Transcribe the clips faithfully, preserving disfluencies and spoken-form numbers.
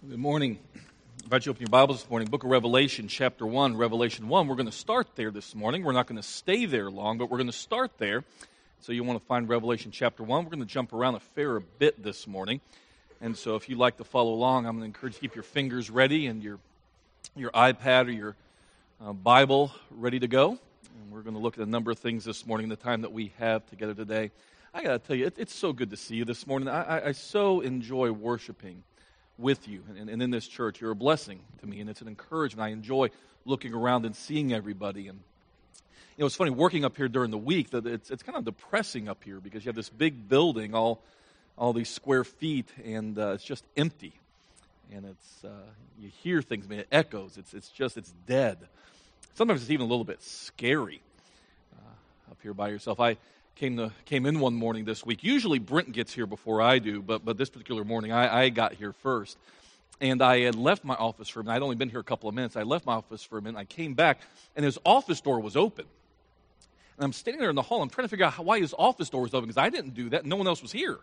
Good morning. I invite you to open your Bibles this morning. Book of Revelation, chapter one, Revelation one. We're going to start there this morning. We're not going to stay there long, but we're going to start there. So you want to find Revelation chapter one. We're going to jump around a fair bit this morning. And so if you'd like to follow along, I'm going to encourage you to keep your fingers ready and your, your iPad or your uh, Bible ready to go. And we're going to look at a number of things this morning in the time that we have together today. I got to tell you, it, it's so good to see you this morning. I, I, I so enjoy worshiping with you and, and in this church. You're a blessing to me, and it's an encouragement. I enjoy looking around and seeing everybody. And you know, it's funny, working up here during the week, that it's it's kind of depressing up here because you have this big building, all all these square feet, and uh, it's just empty. And it's uh, you hear things, I mean, it echoes. It's it's just it's dead. Sometimes it's even a little bit scary uh, up here by yourself. I Came to, came in one morning this week. Usually Brent gets here before I do, but but this particular morning I, I got here first. And I had left my office for a minute. I'd only been here a couple of minutes. I left my office for a minute. I came back, and his office door was open. And I'm standing there in the hall. I'm trying to figure out how, why his office door was open, because I didn't do that. No one else was here.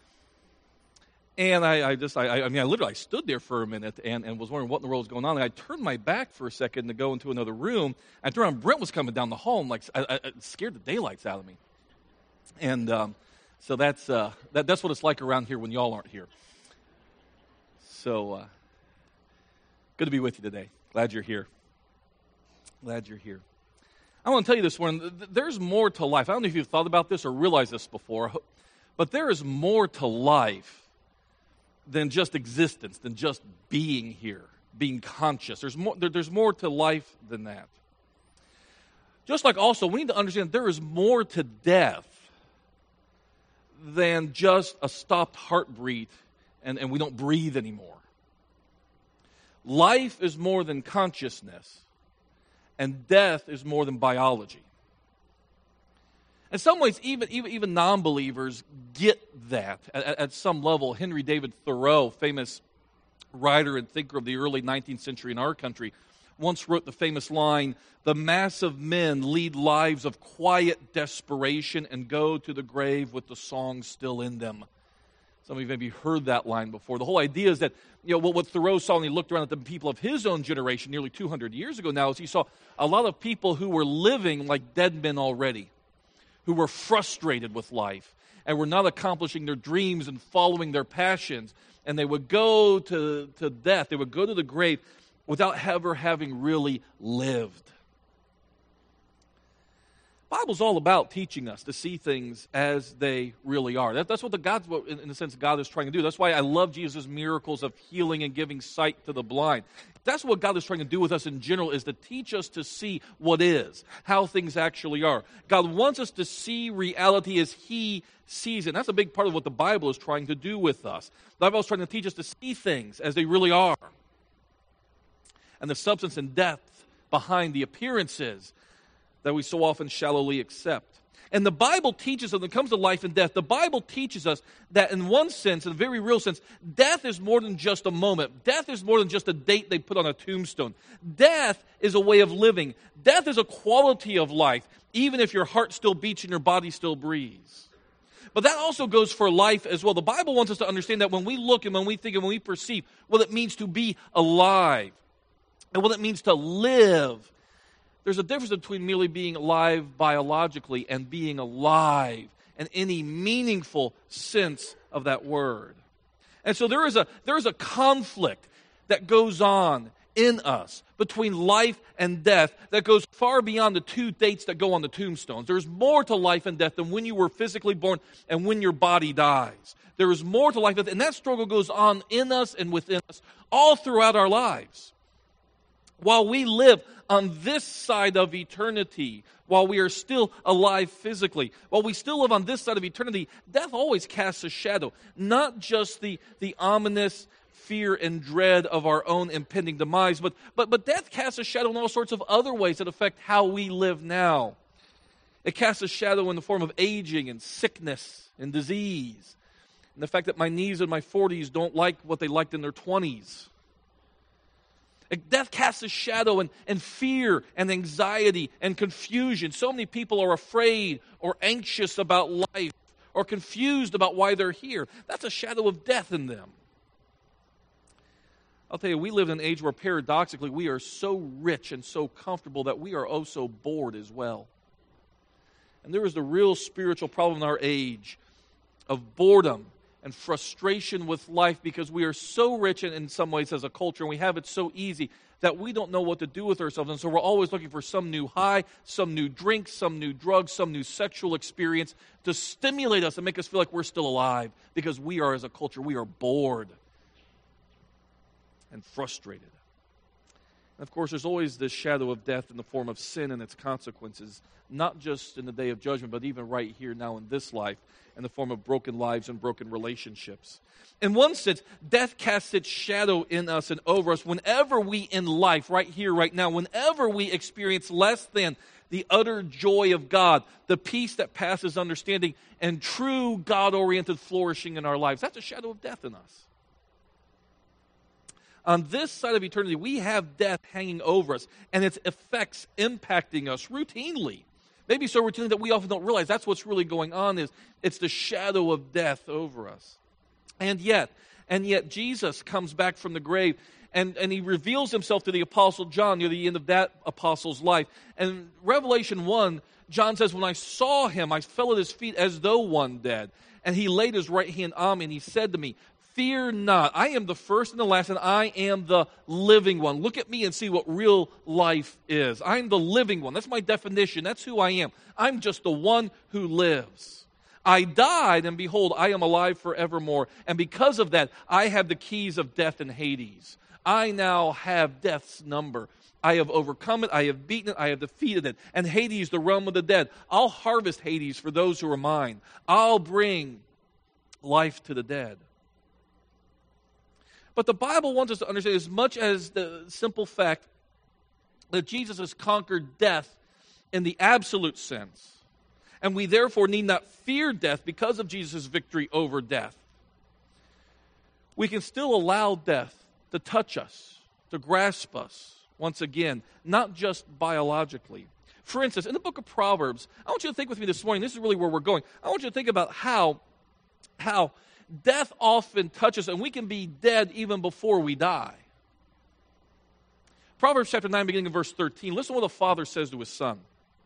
And I, I just, I, I mean, I literally I stood there for a minute and, and was wondering what in the world was going on. And I turned my back for a second to go into another room. I turned around, Brent was coming down the hall, and like, I, I, it scared the daylights out of me. And um, so that's uh, that, that's what it's like around here when y'all aren't here. So uh, good to be with you today. Glad you're here. Glad you're here. I want to tell you this morning, there's more to life. I don't know if you've thought about this or realized this before, but there is more to life than just existence, than just being here, being conscious. There's more, there, there's more to life than that. Just like also, we need to understand there is more to death than just a stopped heartbeat and, and we don't breathe anymore. Life is more than consciousness, and death is more than biology. In some ways, even, even, even non-believers get that at, at some level. Henry David Thoreau, famous writer and thinker of the early nineteenth century in our country, once wrote the famous line, "The mass of men lead lives of quiet desperation and go to the grave with the song still in them." Some of you maybe heard that line before. The whole idea is that, you know, what, what Thoreau saw when he looked around at the people of his own generation nearly two hundred years ago now is he saw a lot of people who were living like dead men already, who were frustrated with life and were not accomplishing their dreams and following their passions. And they would go to, to death, they would go to the grave without ever having really lived. The Bible's all about teaching us to see things as they really are. That, that's what the God's, in, in a sense, God is trying to do. That's why I love Jesus' miracles of healing and giving sight to the blind. That's what God is trying to do with us in general, is to teach us to see what is, how things actually are. God wants us to see reality as He sees it. And that's a big part of what the Bible is trying to do with us. The Bible is trying to teach us to see things as they really are, and the substance and depth behind the appearances that we so often shallowly accept. And the Bible teaches us, when it comes to life and death, the Bible teaches us that in one sense, in a very real sense, death is more than just a moment. Death is more than just a date they put on a tombstone. Death is a way of living. Death is a quality of life, even if your heart still beats and your body still breathes. But that also goes for life as well. The Bible wants us to understand that when we look and when we think and when we perceive what it means to be alive, and what it means to live, there's a difference between merely being alive biologically and being alive in any meaningful sense of that word. And so there is a there is a conflict that goes on in us between life and death that goes far beyond the two dates that go on the tombstones. There's more to life and death than when you were physically born and when your body dies. There is more to life, and that struggle goes on in us and within us all throughout our lives. While we live on this side of eternity, while we are still alive physically, while we still live on this side of eternity, death always casts a shadow. Not just the, the ominous fear and dread of our own impending demise, but, but, but death casts a shadow in all sorts of other ways that affect how we live now. It casts a shadow in the form of aging and sickness and disease, and the fact that my knees in my forties don't like what they liked in their twenties. Death casts a shadow and, and fear and anxiety and confusion. So many people are afraid or anxious about life or confused about why they're here. That's a shadow of death in them. I'll tell you, we live in an age where paradoxically we are so rich and so comfortable that we are oh so bored as well. And there is the real spiritual problem in our age of boredom and frustration with life because we are so rich in, in some ways as a culture, and we have it so easy that we don't know what to do with ourselves. And so we're always looking for some new high, some new drink, some new drug, some new sexual experience to stimulate us and make us feel like we're still alive because we are, as a culture, we are bored and frustrated. And of course, there's always this shadow of death in the form of sin and its consequences, not just in the day of judgment, but even right here now in this life, in the form of broken lives and broken relationships. In one sense, death casts its shadow in us and over us whenever we in life, right here, right now, whenever we experience less than the utter joy of God, the peace that passes understanding, and true God-oriented flourishing in our lives. That's a shadow of death in us. On this side of eternity, we have death hanging over us and its effects impacting us routinely. Maybe so routinely that we often don't realize that's what's really going on, is it's the shadow of death over us. And yet, and yet Jesus comes back from the grave and, and he reveals himself to the Apostle John near the end of that apostle's life. And Revelation one, John says, when I saw him, I fell at his feet as though one dead. And he laid his right hand on me and he said to me, fear not, I am the first and the last, and I am the living one. Look at me and see what real life is. I'm the living one. That's my definition. That's who I am. I'm just the one who lives. I died, and behold, I am alive forevermore. And because of that, I have the keys of death and Hades. I now have death's number. I have overcome it. I have beaten it. I have defeated it. And Hades, the realm of the dead. I'll harvest Hades for those who are mine. I'll bring life to the dead. But the Bible wants us to understand, as much as the simple fact that Jesus has conquered death in the absolute sense, and we therefore need not fear death because of Jesus' victory over death, we can still allow death to touch us, to grasp us, once again, not just biologically. For instance, in the book of Proverbs, I want you to think with me this morning, this is really where we're going. I want you to think about how, how death often touches us, and we can be dead even before we die. Proverbs chapter nine, beginning in verse thirteen. Listen to what the father says to his son.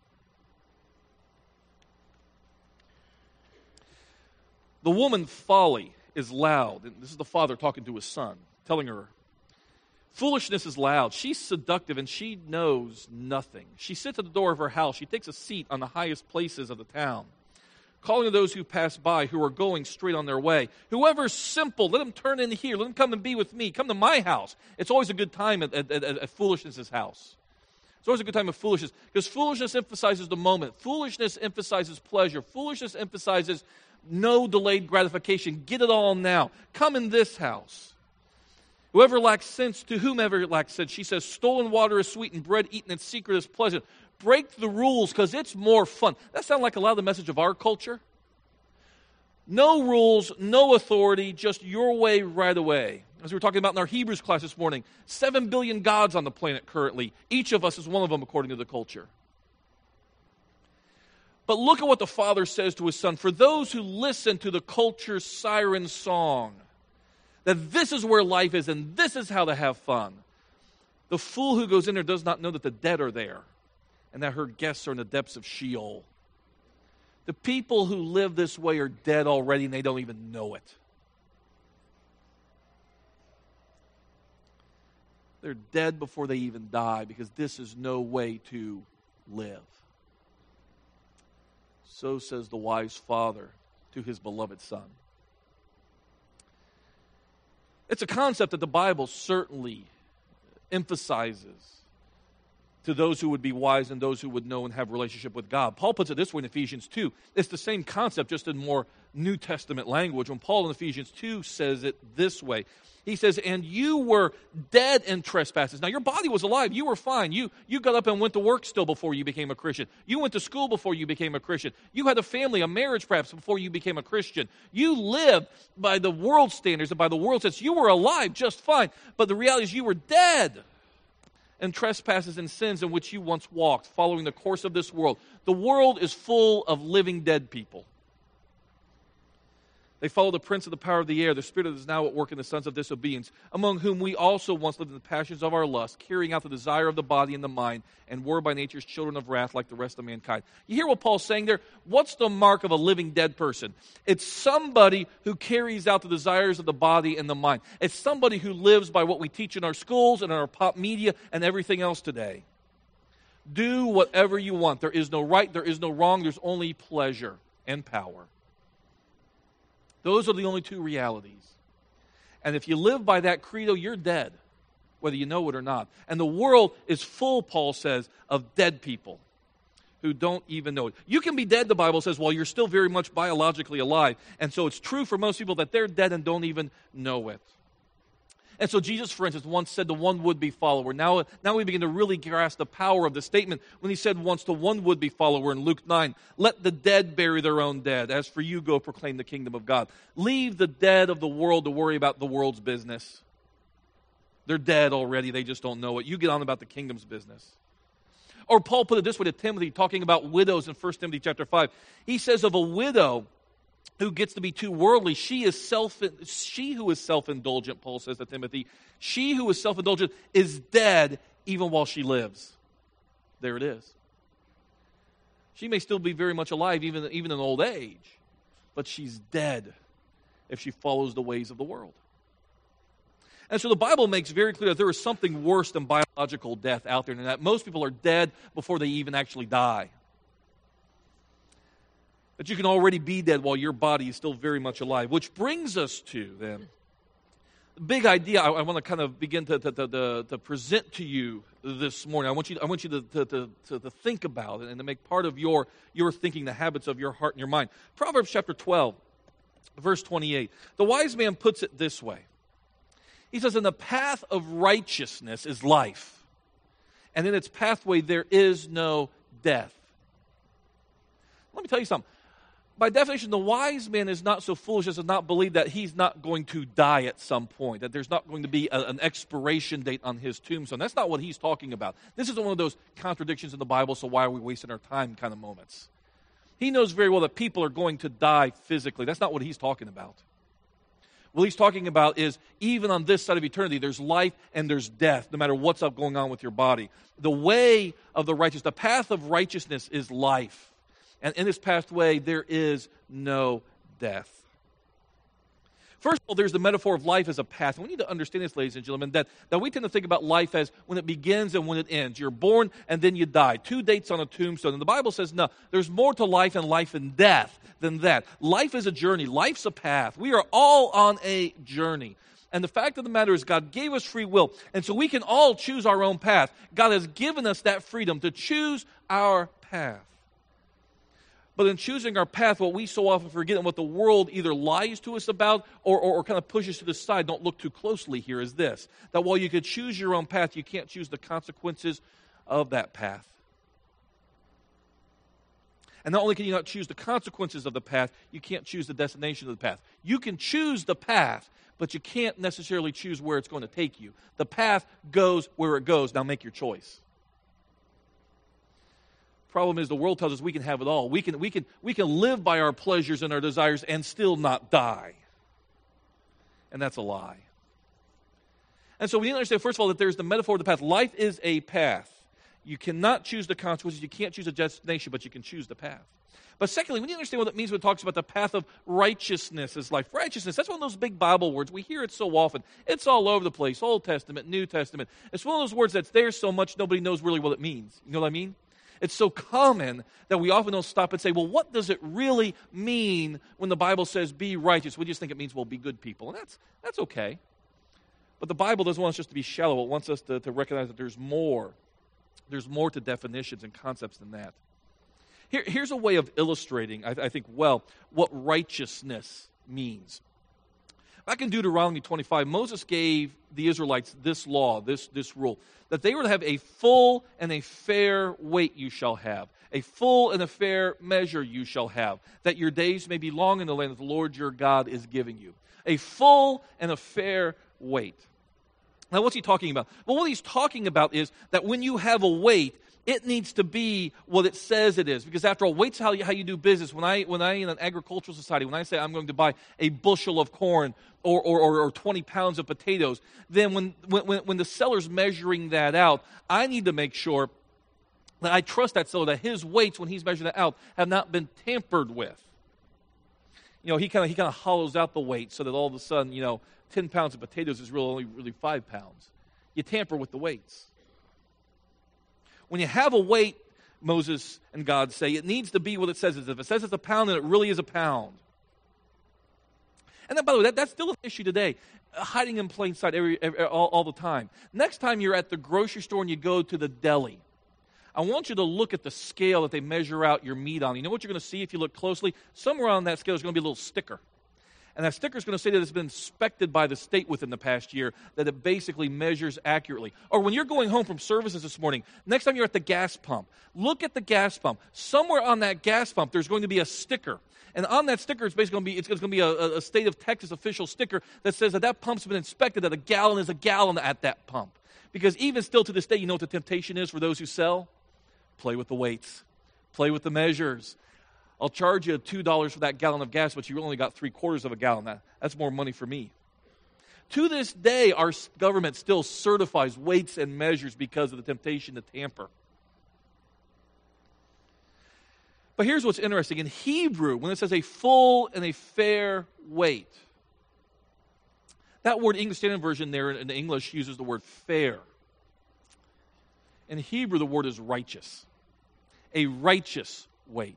The woman's folly is loud. And this is the father talking to his son, telling her, foolishness is loud. She's seductive, and she knows nothing. She sits at the door of her house. She takes a seat on the highest places of the town, calling to those who pass by, who are going straight on their way. Whoever's simple, let him turn in here. Let him come and be with me. Come to my house. It's always a good time at, at, at, at foolishness' house. It's always a good time of foolishness, because foolishness emphasizes the moment. Foolishness emphasizes pleasure. Foolishness emphasizes no delayed gratification. Get it all now. Come in this house. Whoever lacks sense, to whomever lacks sense, she says, stolen water is sweet and bread eaten in secret is pleasant. Break the rules because it's more fun. That sounds like a lot of the message of our culture. No rules, no authority, just your way right away. As we were talking about in our Hebrews class this morning, seven billion gods on the planet currently. Each of us is one of them according to the culture. But look at what the father says to his son. For those who listen to the culture's siren song, that this is where life is and this is how to have fun. The fool who goes in there does not know that the dead are there, and that her guests are in the depths of Sheol. The people who live this way are dead already, and they don't even know it. They're dead before they even die, because this is no way to live. So says the wise father to his beloved son. It's a concept that the Bible certainly emphasizes to those who would be wise and those who would know and have a relationship with God. Paul puts it this way in Ephesians two. It's the same concept, just in more New Testament language. When Paul in Ephesians two says it this way, he says, and you were dead in trespasses. Now, your body was alive. You were fine. You, you got up and went to work still before you became a Christian. You went to school before you became a Christian. You had a family, a marriage perhaps, before you became a Christian. You lived by the world standards and by the world sense. You were alive just fine. But the reality is you were dead and trespasses and sins in which you once walked, following the course of this world. The world is full of living dead people. They follow the prince of the power of the air, the spirit that is now at work in the sons of disobedience, among whom we also once lived in the passions of our lust, carrying out the desire of the body and the mind, and were by nature's children of wrath like the rest of mankind. You hear what Paul's saying there? What's the mark of a living dead person? It's somebody who carries out the desires of the body and the mind. It's somebody who lives by what we teach in our schools and in our pop media and everything else today. Do whatever you want. There is no right, there is no wrong, there's only pleasure and power. Those are the only two realities. And if you live by that credo, you're dead, whether you know it or not. And the world is full, Paul says, of dead people who don't even know it. You can be dead, the Bible says, while you're still very much biologically alive. And so it's true for most people that they're dead and don't even know it. And so Jesus, for instance, once said to one would-be follower. Now, now we begin to really grasp the power of the statement when he said once to one would-be follower in Luke nine, "Let the dead bury their own dead. As for you, go proclaim the kingdom of God." Leave the dead of the world to worry about the world's business. They're dead already. They just don't know it. You get on about the kingdom's business. Or Paul put it this way to Timothy, talking about widows in First Timothy chapter five. He says of a widow who gets to be too worldly, she is self, she who is self-indulgent, Paul says to Timothy, she who is self-indulgent is dead even while she lives. There it is. She may still be very much alive even, even in old age, but she's dead if she follows the ways of the world. And so the Bible makes very clear that there is something worse than biological death out there, and that most people are dead before they even actually die. That you can already be dead while your body is still very much alive. Which brings us to, then, the big idea I, I want to kind of begin to, to, to, to present to you this morning. I want you, I want you to, to, to, to think about it and to make part of your, your thinking, the habits of your heart and your mind. Proverbs chapter twelve, verse twenty-eight. The wise man puts it this way. He says, "In the path of righteousness is life, and in its pathway there is no death." Let me tell you something. By definition, the wise man is not so foolish as to not believe that he's not going to die at some point, that there's not going to be a, an expiration date on his tombstone. That's not what he's talking about. This is one of those contradictions in the Bible, so why are we wasting our time kind of moments. He knows very well that people are going to die physically. That's not what he's talking about. What he's talking about is even on this side of eternity, there's life and there's death, no matter what's up going on with your body. The way of the righteous, the path of righteousness is life. And in this pathway, there is no death. First of all, there's the metaphor of life as a path. And we need to understand this, ladies and gentlemen, that, that we tend to think about life as when it begins and when it ends. You're born and then you die. Two dates on a tombstone. And the Bible says, no, there's more to life and life and death than that. Life is a journey. Life's a path. We are all on a journey. And the fact of the matter is God gave us free will. And so we can all choose our own path. God has given us that freedom to choose our path. But in choosing our path, what we so often forget and what the world either lies to us about or, or, or kind of pushes to the side, don't look too closely here, is this. That while you could choose your own path, you can't choose the consequences of that path. And not only can you not choose the consequences of the path, you can't choose the destination of the path. You can choose the path, but you can't necessarily choose where it's going to take you. The path goes where it goes. Now make your choice. Problem is, the world tells us we can have it all. We can, we can, we can live by our pleasures and our desires and still not die. And that's a lie. And so we need to understand, first of all, that there's the metaphor of the path. Life is a path. You cannot choose the consequences. You can't choose a destination, but you can choose the path. But secondly, we need to understand what it means when it talks about the path of righteousness as life. Righteousness, that's one of those big Bible words. We hear it so often. It's all over the place, Old Testament, New Testament. It's one of those words that's there so much nobody knows really what it means. You know what I mean? It's so common that we often don't stop and say, well, what does it really mean when the Bible says be righteous? We just think it means, well, be good people. And that's that's okay. But the Bible doesn't want us just to be shallow. It wants us to, to recognize that there's more. There's more to definitions and concepts than that. Here, here's a way of illustrating, I, I think, well, what righteousness means. Back in Deuteronomy twenty-five, Moses gave the Israelites this law, this, this rule, that they were to have a full and a fair weight you shall have, a full and a fair measure you shall have, that your days may be long in the land that the Lord your God is giving you. A full and a fair weight. Now, what's he talking about? Well, what he's talking about is that when you have a weight, It needs to be what it says it is. Because after all, weight's how you, how you do business. When I, when I, in an agricultural society, when I say I'm going to buy a bushel of corn or, or, or, or twenty pounds of potatoes, then when, when, when the seller's measuring that out, I need to make sure that I trust that seller, that his weights, when he's measuring that out, have not been tampered with. You know, he kind of he kind of hollows out the weight so that all of a sudden, you know, ten pounds of potatoes is really only really five pounds. You tamper with the weights. When you have a weight, Moses and God say, it needs to be what it says. If it says it's a pound, then it really is a pound. And then, by the way, that, that's still an issue today, uh, hiding in plain sight every, every, all, all the time. Next time you're at the grocery store and you go to the deli, I want you to look at the scale that they measure out your meat on. You know what you're going to see if you look closely? Somewhere on that scale is going to be a little sticker. And that sticker is going to say that it's been inspected by the state within the past year, that it basically measures accurately. Or when you're going home from services this morning, next time you're at the gas pump, look at the gas pump. Somewhere on that gas pump, there's going to be a sticker. And on that sticker, it's basically going to be, it's going to be a, a state of Texas official sticker that says that that pump's been inspected, that a gallon is a gallon at that pump. Because even still to this day, you know what the temptation is for those who sell? Play with the weights. Play with the measures. I'll charge you two dollars for that gallon of gas, but you only got three quarters of a gallon. That, that's more money for me. To this day, our government still certifies weights and measures because of the temptation to tamper. But here's what's interesting. In Hebrew, when it says a full and a fair weight, that word, English Standard Version there in English uses the word fair. In Hebrew, the word is righteous. A righteous weight.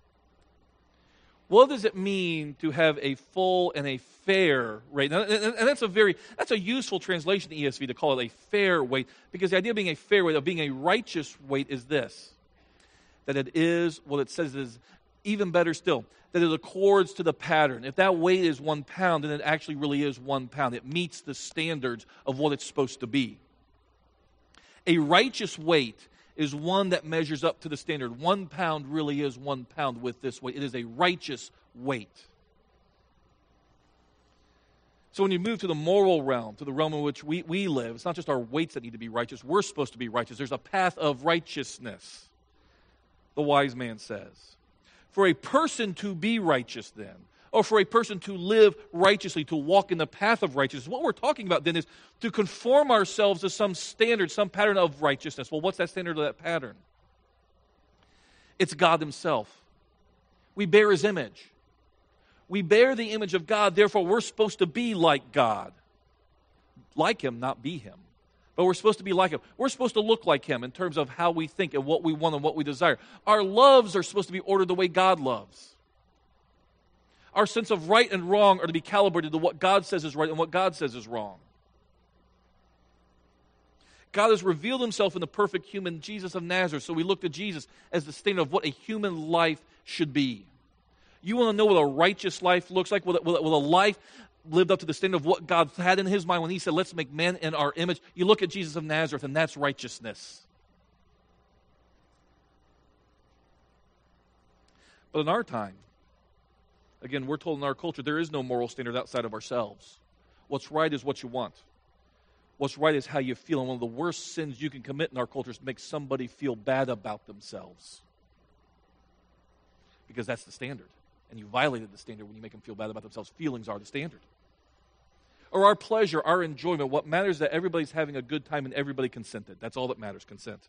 What does it mean to have a full and a fair weight? And that's a very, that's a useful translation in the E S V to call it a fair weight, because the idea of being a fair weight, of being a righteous weight is this, that it is, what it says is, even better still, that it accords to the pattern. If that weight is one pound, then it actually really is one pound. It meets the standards of what it's supposed to be. A righteous weight is one that measures up to the standard. One pound really is one pound with this weight. It is a righteous weight. So when you move to the moral realm, to the realm in which we, we live, it's not just our weights that need to be righteous. We're supposed to be righteous. There's a path of righteousness, the wise man says. For a person to be righteous then, or for a person to live righteously, to walk in the path of righteousness, what we're talking about then is to conform ourselves to some standard, some pattern of righteousness. Well, what's that standard of that pattern? It's God himself. We bear his image. We bear the image of God, therefore we're supposed to be like God. Like him, not be him. But we're supposed to be like him. We're supposed to look like him in terms of how we think and what we want and what we desire. Our loves are supposed to be ordered the way God loves. Our sense of right and wrong are to be calibrated to what God says is right and what God says is wrong. God has revealed himself in the perfect human Jesus of Nazareth, so we look to Jesus as the standard of what a human life should be. You want to know what a righteous life looks like? Will a, will a life lived up to the standard of what God had in his mind when he said, let's make man in our image? You look at Jesus of Nazareth, and that's righteousness. But in our time, again, we're told in our culture, there is no moral standard outside of ourselves. What's right is what you want. What's right is how you feel. And one of the worst sins you can commit in our culture is to make somebody feel bad about themselves. Because that's the standard. And you violated the standard when you make them feel bad about themselves. Feelings are the standard. Or our pleasure, our enjoyment. What matters is that everybody's having a good time and everybody consented. That's all that matters, consent.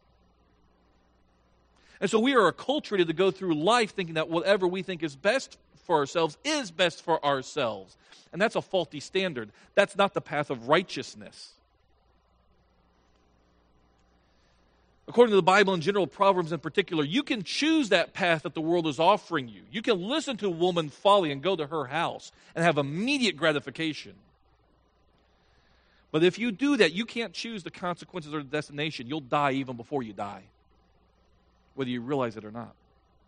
And so we are acculturated to go through life thinking that whatever we think is best for ourselves is best for ourselves. And that's a faulty standard. That's not the path of righteousness. According to the Bible in general, Proverbs in particular, you can choose that path that the world is offering you. You can listen to a woman folly and go to her house and have immediate gratification. But if you do that, you can't choose the consequences or the destination. You'll die even before you die, whether you realize it or not.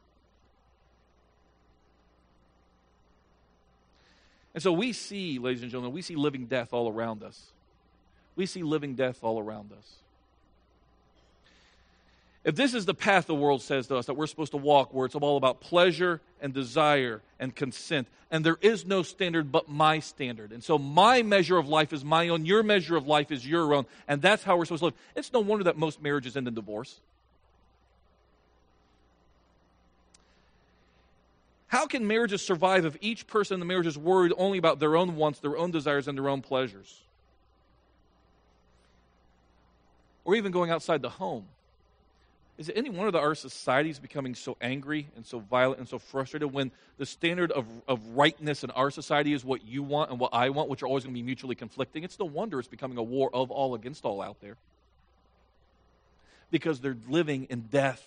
And so we see, ladies and gentlemen, we see living death all around us. We see living death all around us. If this is the path the world says to us that we're supposed to walk, where it's all about pleasure and desire and consent, and there is no standard but my standard, and so my measure of life is my own, your measure of life is your own, and that's how we're supposed to live, it's no wonder that most marriages end in divorce. How can marriages survive if each person in the marriage is worried only about their own wants, their own desires, and their own pleasures? Or even going outside the home. Is it any wonder that our society is becoming so angry and so violent and so frustrated when the standard of, of rightness in our society is what you want and what I want, which are always going to be mutually conflicting? It's no wonder it's becoming a war of all against all out there. Because they're living in death.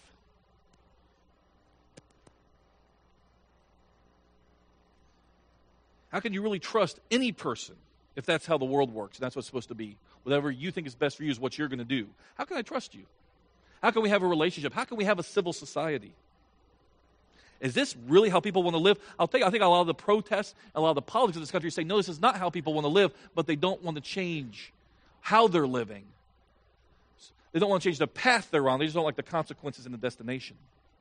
How can you really trust any person if that's how the world works and that's what's supposed to be? Whatever you think is best for you is what you're going to do. How can I trust you? How can we have a relationship? How can we have a civil society? Is this really how people want to live? I'll tell you, I think a lot of the protests, a lot of the politics of this country say, no, this is not how people want to live, but they don't want to change how they're living. They don't want to change the path they're on. They just don't like the consequences and the destination.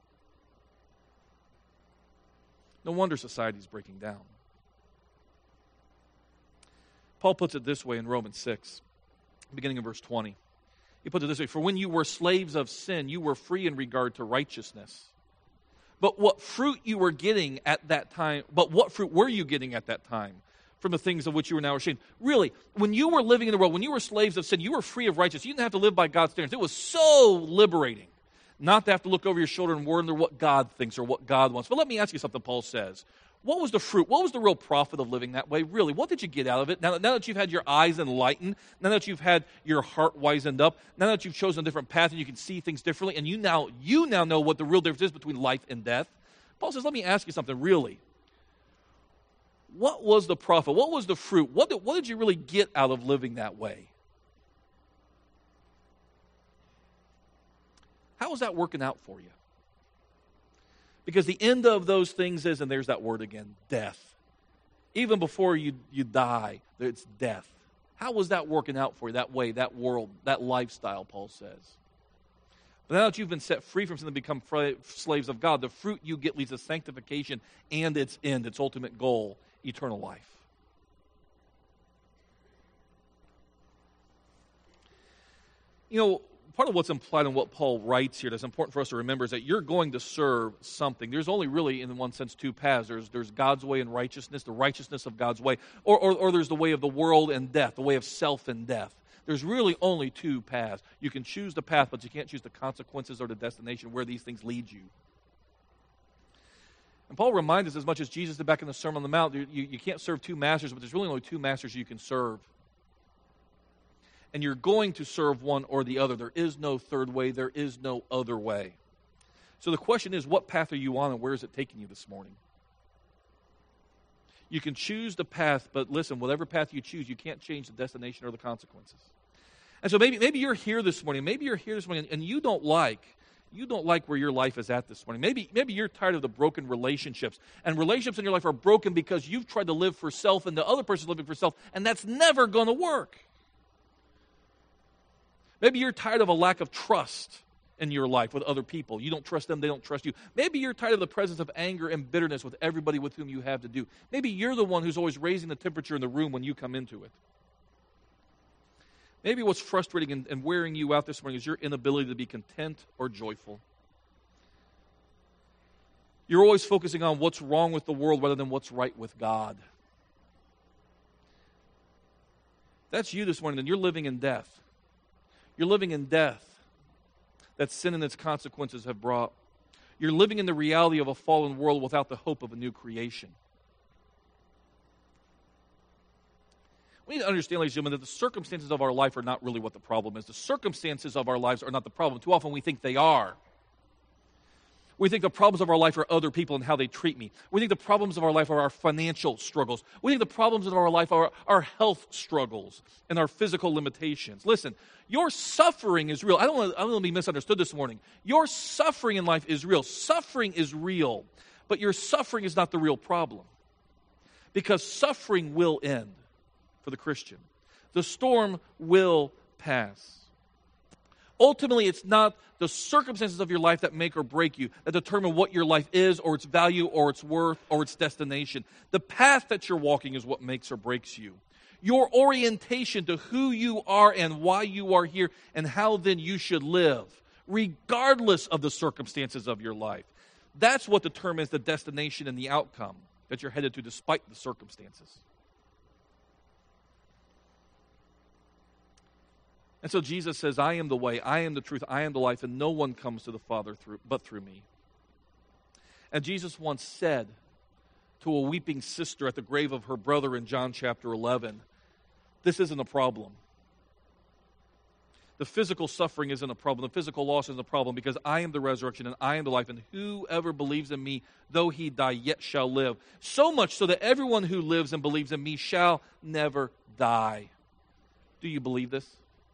No wonder society is breaking down. Paul puts it this way in Romans six, beginning in verse twenty. He puts it this way, for when you were slaves of sin, you were free in regard to righteousness. But what fruit you were getting at that time, but what fruit were you getting at that time from the things of which you were now ashamed? Really, when you were living in the world, when you were slaves of sin, you were free of righteousness. You didn't have to live by God's standards. It was so liberating not to have to look over your shoulder and wonder what God thinks or what God wants. But let me ask you something Paul says. What was the fruit? What was the real profit of living that way? Really, what did you get out of it? Now, now that you've had your eyes enlightened, now that you've had your heart wizened up, now that you've chosen a different path and you can see things differently, and you now you now know what the real difference is between life and death. Paul says, let me ask you something, really. What was the profit? What was the fruit? What did, what did you really get out of living that way? How is that working out for you? Because the end of those things is, and there's that word again, death. Even before you, you die, it's death. How was that working out for you, that way, that world, that lifestyle, Paul says? But now that you've been set free from sin and become fra- slaves of God, the fruit you get leads to sanctification and its end, its ultimate goal, eternal life. You know, part of what's implied in what Paul writes here that's important for us to remember is that you're going to serve something. There's only really, in one sense, two paths. There's, there's God's way and righteousness, the righteousness of God's way, or, or, or there's the way of the world and death, the way of self and death. There's really only two paths. You can choose the path, but you can't choose the consequences or the destination where these things lead you. And Paul reminds us, as much as Jesus did back in the Sermon on the Mount, you, you can't serve two masters, but there's really only two masters you can serve. And you're going to serve one or the other. There is no third way. There is no other way. So the question is, what path are you on and where is it taking you this morning? You can choose the path, but listen, whatever path you choose, you can't change the destination or the consequences. And so maybe maybe you're here this morning. Maybe you're here this morning and you don't like you don't like where your life is at this morning. Maybe maybe you're tired of the broken relationships. And relationships in your life are broken because you've tried to live for self and the other person's living for self, and that's never going to work. Maybe you're tired of a lack of trust in your life with other people. You don't trust them, they don't trust you. Maybe you're tired of the presence of anger and bitterness with everybody with whom you have to do. Maybe you're the one who's always raising the temperature in the room when you come into it. Maybe what's frustrating and, and wearing you out this morning is your inability to be content or joyful. You're always focusing on what's wrong with the world rather than what's right with God. That's you this morning, then you're living in death. You're living in death that sin and its consequences have brought. You're living in the reality of a fallen world without the hope of a new creation. We need to understand, ladies and gentlemen, that the circumstances of our life are not really what the problem is. The circumstances of our lives are not the problem. Too often we think they are. We think the problems of our life are other people and how they treat me. We think the problems of our life are our financial struggles. We think the problems of our life are our health struggles and our physical limitations. Listen, your suffering is real. I don't want to, I don't want to be misunderstood this morning. Your suffering in life is real. Suffering is real, but your suffering is not the real problem. Because suffering will end for the Christian. The storm will pass. Ultimately, it's not the circumstances of your life that make or break you, that determine what your life is, or its value, or its worth, or its destination. The path that you're walking is what makes or breaks you. Your orientation to who you are and why you are here, and how then you should live, regardless of the circumstances of your life. That's what determines the destination and the outcome that you're headed to despite the circumstances. And so Jesus says, I am the way, I am the truth, I am the life, and no one comes to the Father through, but through me. And Jesus once said to a weeping sister at the grave of her brother in John chapter eleven, this isn't a problem. The physical suffering isn't a problem. The physical loss isn't a problem, because I am the resurrection and I am the life, and whoever believes in me, though he die, yet shall live. So much so that everyone who lives and believes in me shall never die. Do you believe this?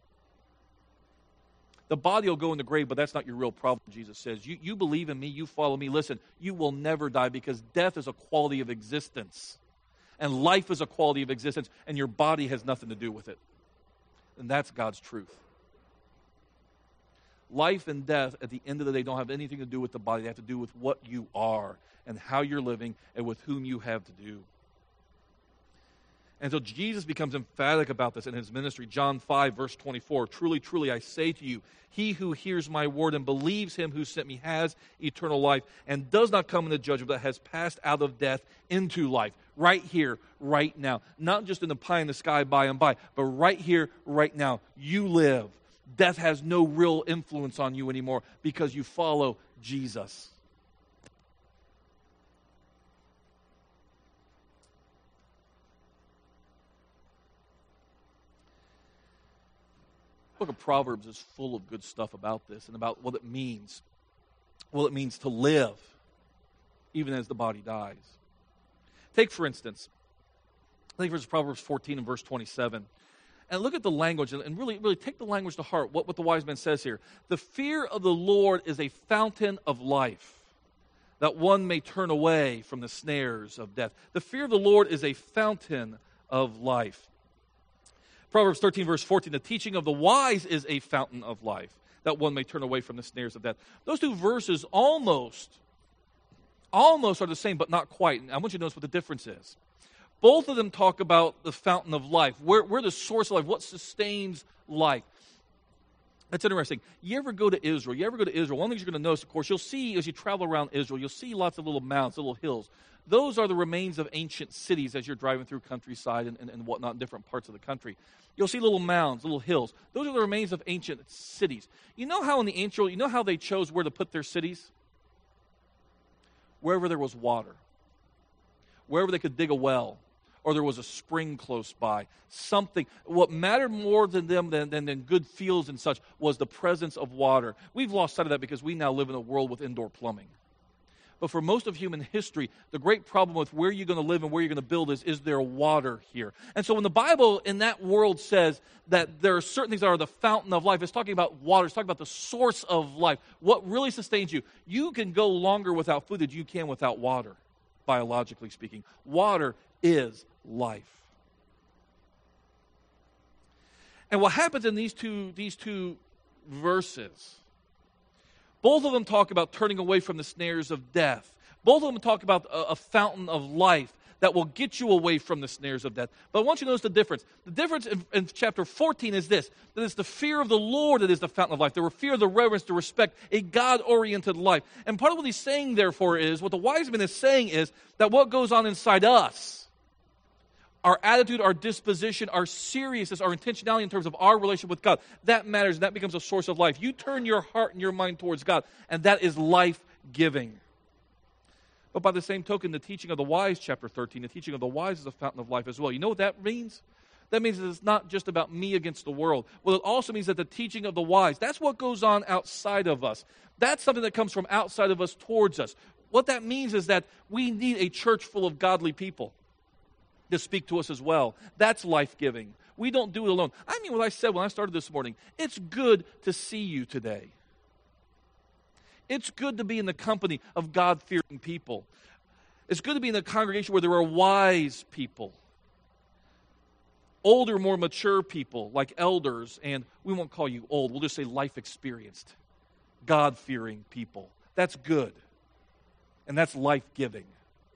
The body will go in the grave, but that's not your real problem, Jesus says. You, you believe in me, you follow me. Listen, you will never die, because death is a quality of existence. And life is a quality of existence, and your body has nothing to do with it. And that's God's truth. Life and death, at the end of the day, don't have anything to do with the body. They have to do with what you are and how you're living and with whom you have to do. And so Jesus becomes emphatic about this in his ministry. John five, verse twenty-four, truly, truly, I say to you, he who hears my word and believes him who sent me has eternal life and does not come into judgment, but has passed out of death into life. Right here, right now. Not just in the pie in the sky by and by, but right here, right now. You live. Death has no real influence on you anymore because you follow Jesus. The book of Proverbs is full of good stuff about this and about what it means. What it means to live, even as the body dies. Take, for instance, take for instance Proverbs fourteen and verse twenty-seven. And look at the language, and really, really take the language to heart, what, what the wise man says here. The fear of the Lord is a fountain of life, that one may turn away from the snares of death. The fear of the Lord is a fountain of life. Proverbs thirteen, verse fourteen, the teaching of the wise is a fountain of life, that one may turn away from the snares of death. Those two verses almost, almost are the same, but not quite. And I want you to notice what the difference is. Both of them talk about the fountain of life. Where, where the source of life, what sustains life. That's interesting. You ever go to Israel? You ever go to Israel? One thing you're going to notice, of course, you'll see as you travel around Israel, you'll see lots of little mounds, little hills. Those are the remains of ancient cities as you're driving through countryside and, and, and whatnot in different parts of the country. You'll see little mounds, little hills. Those are the remains of ancient cities. You know how in the ancient world, you know how they chose where to put their cities? Wherever there was water. Wherever they could dig a well. Or there was a spring close by. Something. What mattered more than them than, than, than good fields and such was the presence of water. We've lost sight of that because we now live in a world with indoor plumbing. But for most of human history, the great problem with where you're going to live and where you're going to build is, is there water here? And so when the Bible in that world says that there are certain things that are the fountain of life, it's talking about water. It's talking about the source of life. What really sustains you? You can go longer without food than you can without water, biologically speaking. Water is life. And what happens in these two, these two verses, both of them talk about turning away from the snares of death. Both of them talk about a, a fountain of life that will get you away from the snares of death. But I want you to notice the difference. The difference in, in chapter fourteen is this, that it's the fear of the Lord that is the fountain of life. The fear, the reverence, the respect, a God-oriented life. And part of what he's saying, therefore, is, what the wise man is saying is that what goes on inside us, our attitude, our disposition, our seriousness, our intentionality in terms of our relationship with God, that matters, and that becomes a source of life. You turn your heart and your mind towards God, and that is life-giving. But by the same token, the teaching of the wise, chapter thirteen, the teaching of the wise is a fountain of life as well. You know what that means? That means that it's not just about me against the world. Well, it also means that the teaching of the wise, that's what goes on outside of us. That's something that comes from outside of us towards us. What that means is that we need a church full of godly people to speak to us as well. That's life-giving. We don't do it alone. I mean what I said when I started this morning. It's good to see you today. It's good to be in the company of God-fearing people. It's good to be in a congregation where there are wise people. Older, more mature people like elders, and we won't call you old. We'll just say life-experienced, God-fearing people. That's good. And that's life-giving.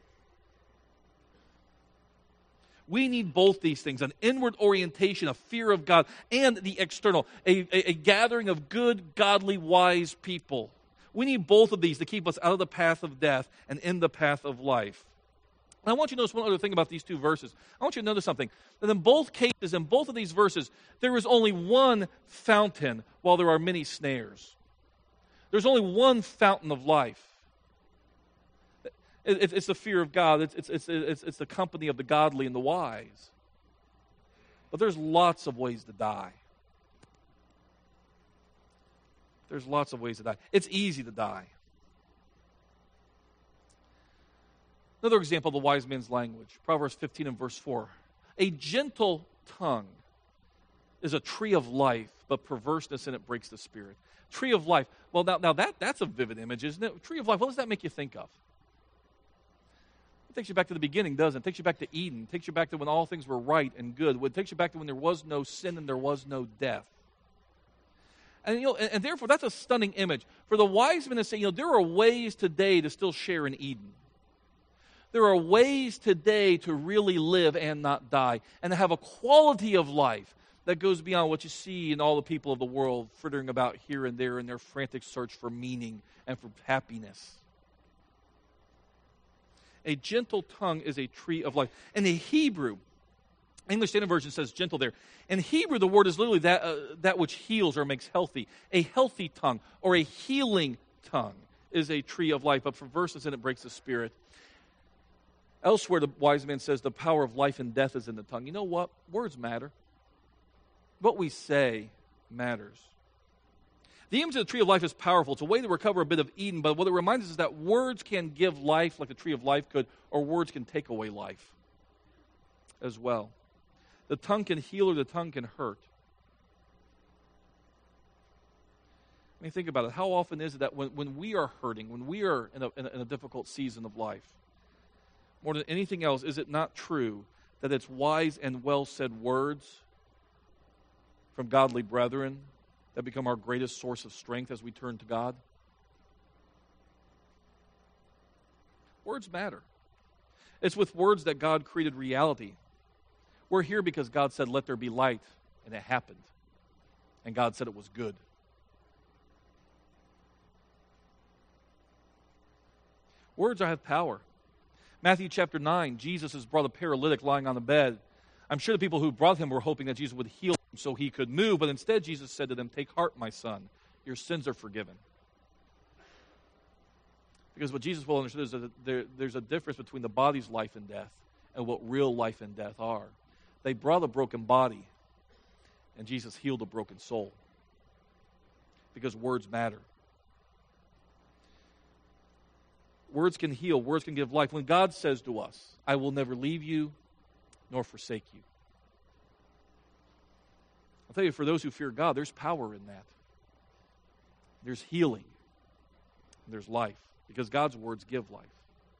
We need both these things, an inward orientation, a fear of God, and the external, a, a, a gathering of good, godly, wise people. We need both of these to keep us out of the path of death and in the path of life. And I want you to notice one other thing about these two verses. I want you to notice something. That in both cases, in both of these verses, there is only one fountain while there are many snares. There's only one fountain of life. It's the fear of God. It's, it's, it's, it's, it's the company of the godly and the wise. But there's lots of ways to die. There's lots of ways to die. It's easy to die. Another example of the wise man's language, Proverbs fifteen and verse four. A gentle tongue is a tree of life, but perverseness in it breaks the spirit. Tree of life. Well, now, now that, that's a vivid image, isn't it? Tree of life, what does that make you think of? It takes you back to the beginning, doesn't it? It takes you back to Eden. It takes you back to when all things were right and good. It takes you back to when there was no sin and there was no death. And, you know, and, and therefore, that's a stunning image. For the wise men to say, you know, there are ways today to still share in Eden. There are ways today to really live and not die, and to have a quality of life that goes beyond what you see in all the people of the world frittering about here and there in their frantic search for meaning and for happiness. A gentle tongue is a tree of life. In the Hebrew, English Standard Version says gentle there. In Hebrew, the word is literally that, uh, that which heals or makes healthy. A healthy tongue or a healing tongue is a tree of life, but perverseness in it breaks the spirit. Elsewhere, the wise man says the power of life and death is in the tongue. You know what? Words matter. What we say matters. The image of the tree of life is powerful. It's a way to recover a bit of Eden, but what it reminds us is that words can give life like the tree of life could, or words can take away life as well. The tongue can heal or the tongue can hurt. I mean, think about it. How often is it that when, when we are hurting, when we are in a, in a, in a difficult season of life, more than anything else, is it not true that it's wise and well-said words from godly brethren that become our greatest source of strength as we turn to God? Words matter. It's with words that God created reality. We're here because God said, let there be light, and it happened. And God said it was good. Words have power. Matthew chapter nine, Jesus has brought a paralytic lying on the bed. I'm sure the people who brought him were hoping that Jesus would heal him so he could move, but instead Jesus said to them, take heart, my son, your sins are forgiven. Because what Jesus well understood is that there, there's a difference between the body's life and death and what real life and death are. They brought a broken body, and Jesus healed a broken soul. Because words matter. Words can heal. Words can give life. When God says to us, I will never leave you nor forsake you. I'll tell you, for those who fear God, there's power in that. There's healing. There's life. Because God's words give life.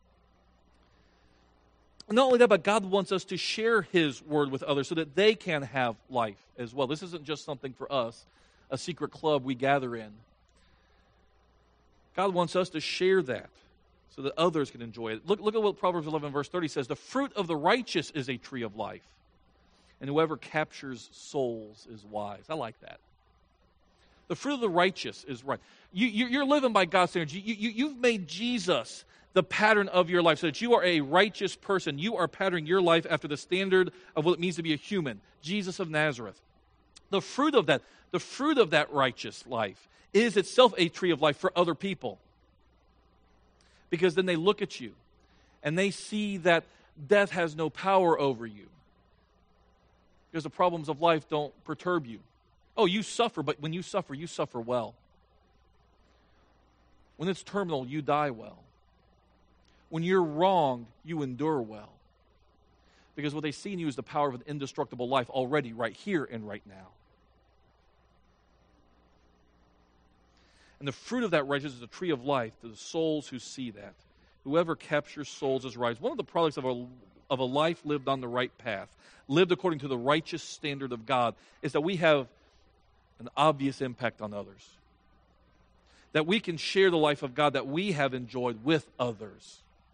And not only that, but God wants us to share His word with others so that they can have life as well. This isn't just something for us, a secret club we gather in. God wants us to share that so that others can enjoy it. Look, look at what Proverbs eleven verse thirty says. The fruit of the righteous is a tree of life, and whoever captures souls is wise. I like that. The fruit of the righteous is right. You, you, you're living by God's standards. You, you, you've made Jesus the pattern of your life so that you are a righteous person. You are patterning your life after the standard of what it means to be a human, Jesus of Nazareth. The fruit of that, the fruit of that righteous life is itself a tree of life for other people. Because then they look at you and they see that death has no power over you. Because the problems of life don't perturb you. Oh, you suffer, but when you suffer, you suffer well. When it's terminal, you die well. When you're wronged, you endure well. Because what they see in you is the power of an indestructible life already right here and right now. And the fruit of that righteousness is a tree of life to the souls who see that. Whoever captures souls is wise. One of the products of a, of a life lived on the right path, lived according to the righteous standard of God, is that we have an obvious impact on others. That we can share the life of God that we have enjoyed with others.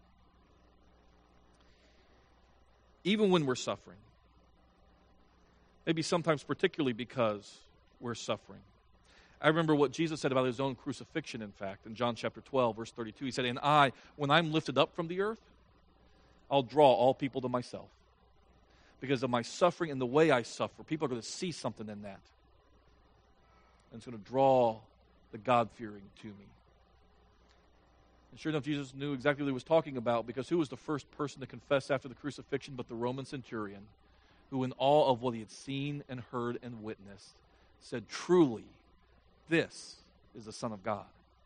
Even when we're suffering. Maybe sometimes particularly because we're suffering. I remember what Jesus said about his own crucifixion, in fact, in John chapter twelve, verse thirty-two. He said, and I, when I'm lifted up from the earth, I'll draw all people to myself. Because of my suffering and the way I suffer, people are going to see something in that. And it's going to draw the God-fearing to me. And sure enough, Jesus knew exactly what he was talking about, because who was the first person to confess after the crucifixion but the Roman centurion, who in awe of what he had seen and heard and witnessed, said, truly, this is the Son of God.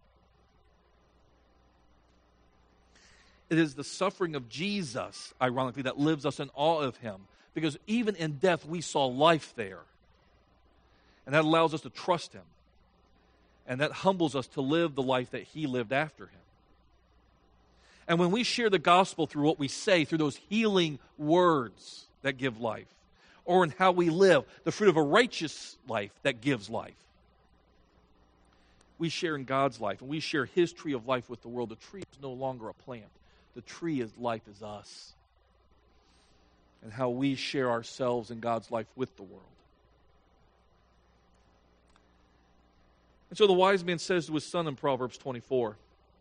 It is the suffering of Jesus, ironically, that lives us in awe of him. Because even in death, we saw life there. And that allows us to trust him. And that humbles us to live the life that he lived after him. And when we share the gospel through what we say, through those healing words that give life, or in how we live, the fruit of a righteous life that gives life, we share in God's life, and we share his tree of life with the world. The tree is no longer a plant. The tree is life is us. And how we share ourselves in God's life with the world. And so the wise man says to his son in Proverbs twenty-four,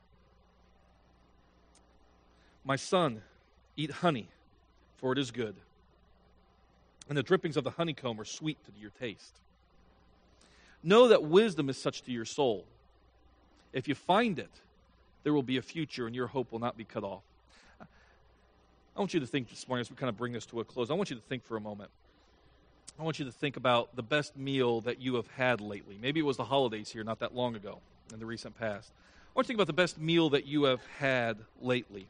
my son, eat honey, for it is good, and the drippings of the honeycomb are sweet to your taste. Know that wisdom is such to your soul. If you find it, there will be a future, and your hope will not be cut off. I want you to think this morning, as we kind of bring this to a close, I want you to think for a moment. I want you to think about the best meal that you have had lately. Maybe it was the holidays here not that long ago, in the recent past. I want you to think about the best meal that you have had lately.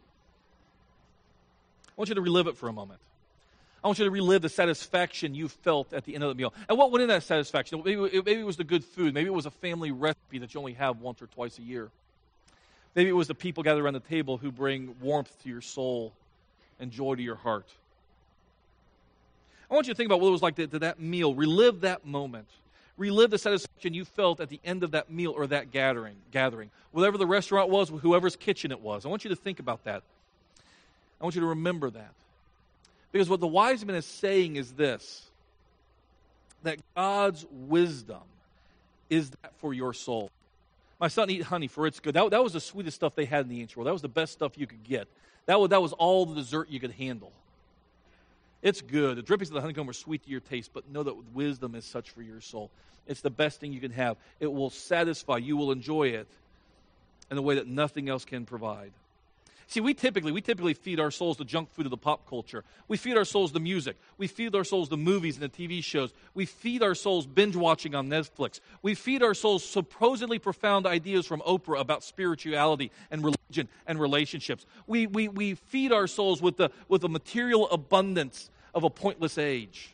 I want you to relive it for a moment. I want you to relive the satisfaction you felt at the end of the meal. And what went in that satisfaction? Maybe it, maybe it was the good food. Maybe it was a family recipe that you only have once or twice a year. Maybe it was the people gathered around the table who bring warmth to your soul and joy to your heart. I want you to think about what it was like to, to that meal. Relive that moment. Relive the satisfaction you felt at the end of that meal or that gathering. Gathering, whatever the restaurant was, whoever's kitchen it was. I want you to think about that. I want you to remember that. Because what the wise man is saying is this, that God's wisdom is that for your soul. My son, eat honey, for it's good. That, that was the sweetest stuff they had in the ancient world. That was the best stuff you could get. That was, that was all the dessert you could handle. It's good. The drippings of the honeycomb are sweet to your taste, but know that wisdom is such for your soul. It's the best thing you can have. It will satisfy. You will enjoy it in a way that nothing else can provide. See, we typically, we typically feed our souls the junk food of the pop culture. We feed our souls the music. We feed our souls the movies and the T V shows. We feed our souls binge watching on Netflix. We feed our souls supposedly profound ideas from Oprah about spirituality and religion and relationships. We, we, we feed our souls with the, with the material abundance of a pointless age.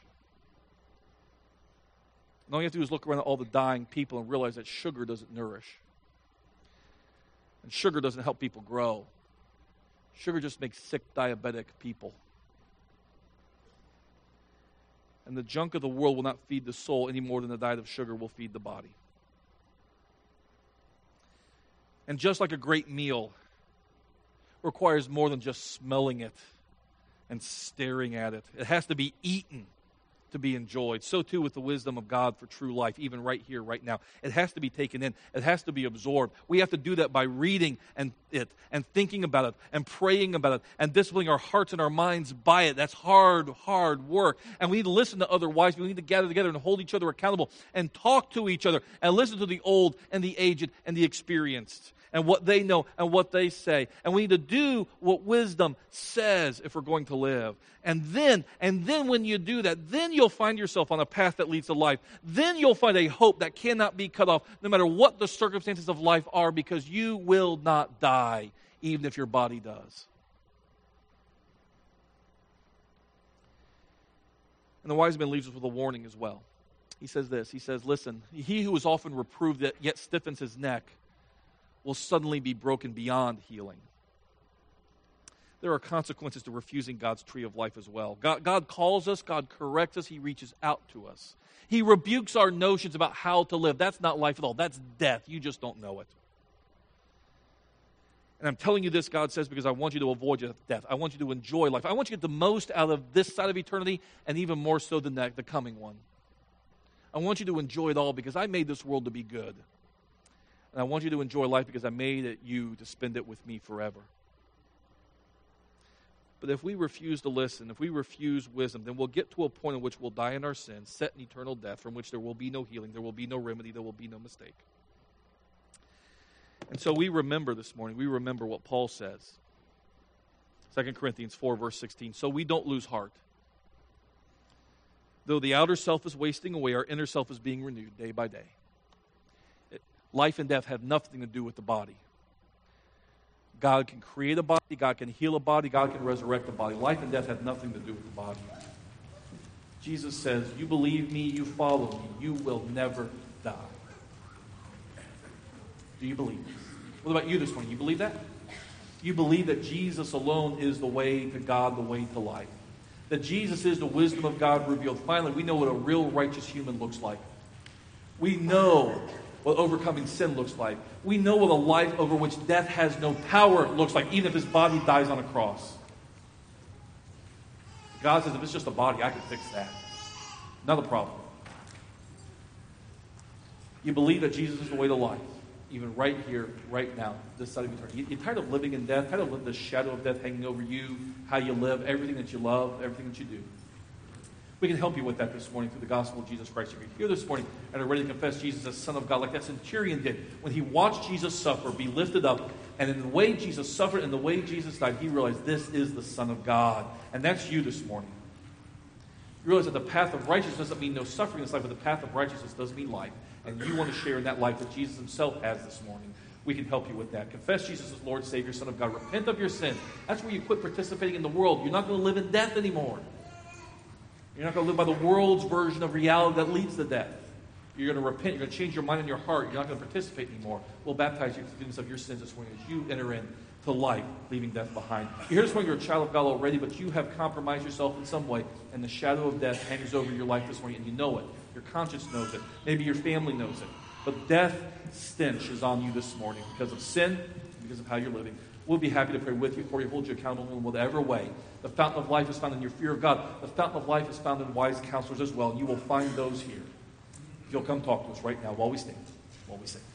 And all you have to do is look around at all the dying people and realize that sugar doesn't nourish. And sugar doesn't help people grow. Sugar just makes sick, diabetic people. And the junk of the world will not feed the soul any more than the diet of sugar will feed the body. And just like a great meal requires more than just smelling it and staring at it. It has to be eaten to be enjoyed. So too with the wisdom of God for true life, even right here, right now. It has to be taken in. It has to be absorbed. We have to do that by reading and it and thinking about it and praying about it and disciplining our hearts and our minds by it. That's hard, hard work. And we need to listen to other wise people. We need to gather together and hold each other accountable and talk to each other and listen to the old and the aged and the experienced and what they know and what they say. And we need to do what wisdom says if we're going to live. And then, and then when you do that, then you'll find yourself on a path that leads to life. Then you'll find a hope that cannot be cut off no matter what the circumstances of life are, because you will not die even if your body does. And the wise man leaves us with a warning as well. He says this, he says, listen, he who is often reproved that yet stiffens his neck will suddenly be broken beyond healing. There are consequences to refusing God's tree of life as well. God, God calls us, God corrects us, He reaches out to us. He rebukes our notions about how to live. That's not life at all. That's death. You just don't know it. And I'm telling you this, God says, because I want you to avoid death. I want you to enjoy life. I want you to get the most out of this side of eternity and even more so than that, the coming one. I want you to enjoy it all because I made this world to be good. And I want you to enjoy life because I made it you to spend it with me forever. But if we refuse to listen, if we refuse wisdom, then we'll get to a point in which we'll die in our sins, set in eternal death, from which there will be no healing, there will be no remedy, there will be no mistake. And so we remember this morning, we remember what Paul says. Second Corinthians four, verse sixteen. So we don't lose heart. Though the outer self is wasting away, our inner self is being renewed day by day. It, life and death have nothing to do with the body. God can create a body, God can heal a body, God can resurrect a body. Life and death have nothing to do with the body. Jesus says, you believe me, you follow me, you will never die. Do you believe this? What about you this morning? You believe that? You believe that Jesus alone is the way to God, the way to life. That Jesus is the wisdom of God revealed. Finally, we know what a real righteous human looks like. We know what overcoming sin looks like. We know what a life over which death has no power looks like, even if his body dies on a cross. God says, if it's just a body, I can fix that. Not a problem. You believe that Jesus is the way to life, even right here, right now, this side of eternity. You're tired of living in death, tired of living the shadow of death hanging over you, how you live, everything that you love, everything that you do. We can help you with that this morning through the gospel of Jesus Christ. If you're here this morning and are ready to confess Jesus as Son of God, like that centurion did, when he watched Jesus suffer, be lifted up, and in the way Jesus suffered and the way Jesus died, he realized this is the Son of God. And that's you this morning. You realize that the path of righteousness doesn't mean no suffering in this life, but the path of righteousness does mean life. And you want to share in that life that Jesus himself has this morning. We can help you with that. Confess Jesus as Lord, Savior, Son of God. Repent of your sin. That's where you quit participating in the world. You're not going to live in death anymore. You're not going to live by the world's version of reality that leads to death. You're going to repent. You're going to change your mind and your heart. You're not going to participate anymore. We'll baptize you in the forgiveness of your sins this morning as you enter into life, leaving death behind. You're here this morning, you're a child of God already, but you have compromised yourself in some way, and the shadow of death hangs over your life this morning, and you know it. Your conscience knows it. Maybe your family knows it. But death stench is on you this morning because of sin, because of how you're living. We'll be happy to pray with you, for you, hold you accountable in whatever way. The fountain of life is found in your fear of God. The fountain of life is found in wise counselors as well, and you will find those here. If you'll come talk to us right now while we stand, while we sing.